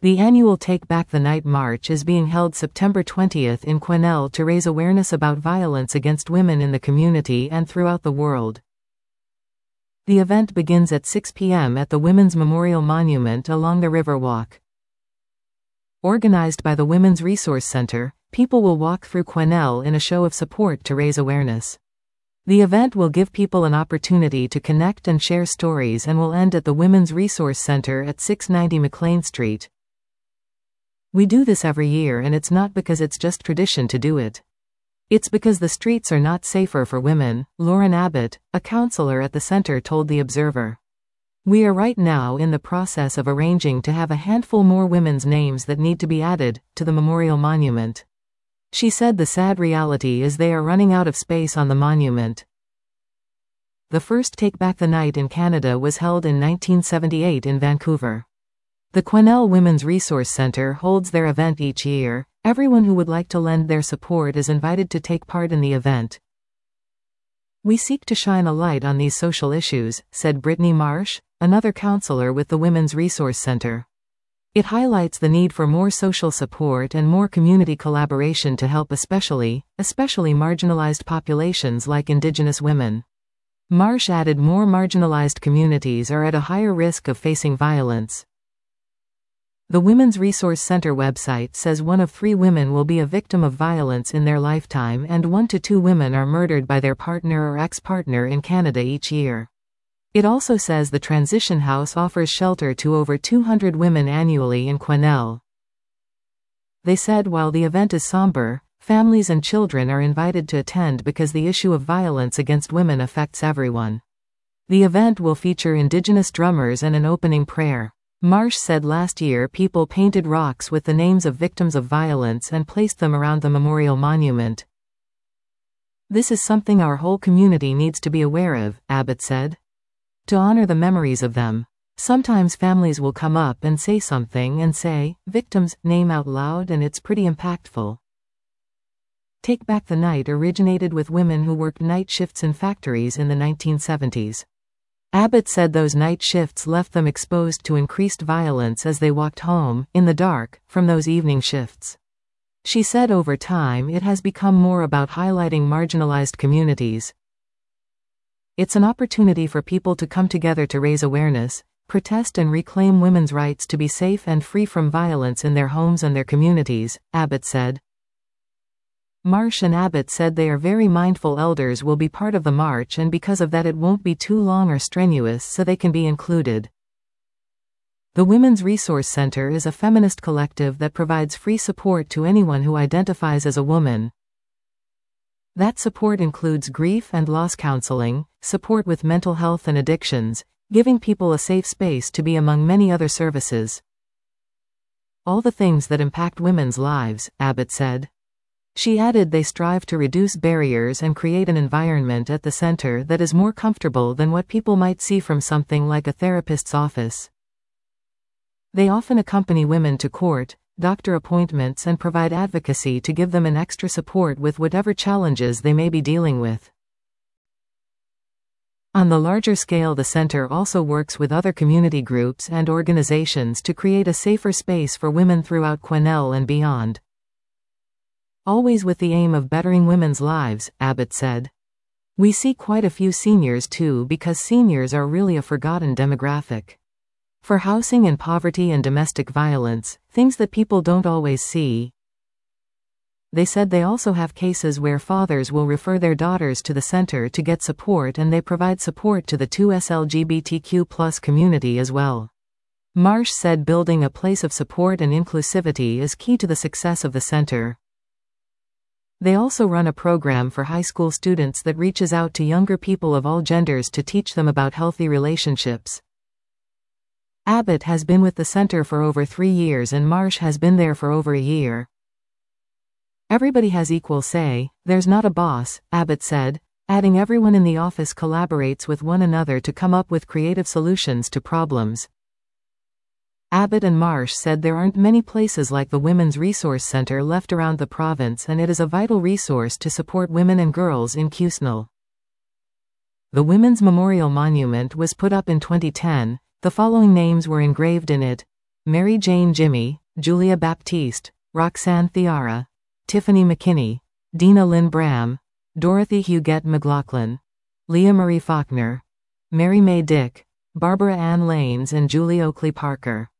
The annual Take Back the Night March is being held September 20th in Quesnel to raise awareness about violence against women in the community and throughout the world. The event begins at 6 p.m. at the Women's Memorial Monument along the Riverwalk. Organized by the Women's Resource Center, people will walk through Quesnel in a show of support to raise awareness. The event will give people an opportunity to connect and share stories and will end at the Women's Resource Center at 690 McLean Street. We do this every year, and it's not because it's just tradition to do it. It's because the streets are not safer for women, Lauren Abbott, a counselor at the center, told The Observer. We are right now in the process of arranging to have a handful more women's names that need to be added to the memorial monument. She said the sad reality is they are running out of space on the monument. The first Take Back the Night in Canada was held in 1978 in Vancouver. The Quesnel Women's Resource Center holds their event each year. Everyone who would like to lend their support is invited to take part in the event. We seek to shine a light on these social issues, said Brittany Marsh, another counselor with the Women's Resource Center. It highlights the need for more social support and more community collaboration to help especially marginalized populations like Indigenous women. Marsh added more marginalized communities are at a higher risk of facing violence. The Women's Resource Center website says 1 of 3 women will be a victim of violence in their lifetime and 1 to 2 women are murdered by their partner or ex-partner in Canada each year. It also says the Transition House offers shelter to over 200 women annually in Quesnel. They said while the event is somber, families and children are invited to attend because the issue of violence against women affects everyone. The event will feature Indigenous drummers and an opening prayer. Marsh said last year people painted rocks with the names of victims of violence and placed them around the memorial monument. This is something our whole community needs to be aware of, Abbott said. To honor the memories of them. Sometimes families will come up and say something and say, victim's name out loud, and it's pretty impactful. Take Back the Night originated with women who worked night shifts in factories in the 1970s. Abbott said those night shifts left them exposed to increased violence as they walked home, in the dark, from those evening shifts. She said over time it has become more about highlighting marginalized communities. It's an opportunity for people to come together to raise awareness, protest and reclaim women's rights to be safe and free from violence in their homes and their communities, Abbott said. Marsh and Abbott said they are very mindful elders will be part of the march, and because of that it won't be too long or strenuous so they can be included. The Women's Resource Center is a feminist collective that provides free support to anyone who identifies as a woman. That support includes grief and loss counseling, support with mental health and addictions, giving people a safe space to be, among many other services. All the things that impact women's lives, Abbott said. She added they strive to reduce barriers and create an environment at the center that is more comfortable than what people might see from something like a therapist's office. They often accompany women to court, doctor appointments, and provide advocacy to give them an extra support with whatever challenges they may be dealing with. On the larger scale, the center also works with other community groups and organizations to create a safer space for women throughout Quesnel and beyond. Always with the aim of bettering women's lives, Abbott said. We see quite a few seniors too, because seniors are really a forgotten demographic. For housing and poverty and domestic violence, things that people don't always see. They said they also have cases where fathers will refer their daughters to the center to get support, and they provide support to the 2S LGBTQ+ community as well. Marsh said building a place of support and inclusivity is key to the success of the center. They also run a program for high school students that reaches out to younger people of all genders to teach them about healthy relationships. Abbott has been with the center for over 3 years and Marsh has been there for over a year. Everybody has equal say, there's not a boss, Abbott said, adding everyone in the office collaborates with one another to come up with creative solutions to problems. Abbott and Marsh said there aren't many places like the Women's Resource Center left around the province, and it is a vital resource to support women and girls in Quesnel. The Women's Memorial Monument was put up in 2010. The following names were engraved in it: Mary Jane Jimmy, Julia Baptiste, Roxanne Thiara, Tiffany McKinney, Dina Lynn Bram, Dorothy Huguette McLaughlin, Leah Marie Faulkner, Mary Mae Dick, Barbara Ann Lanes and Julie Oakley Parker.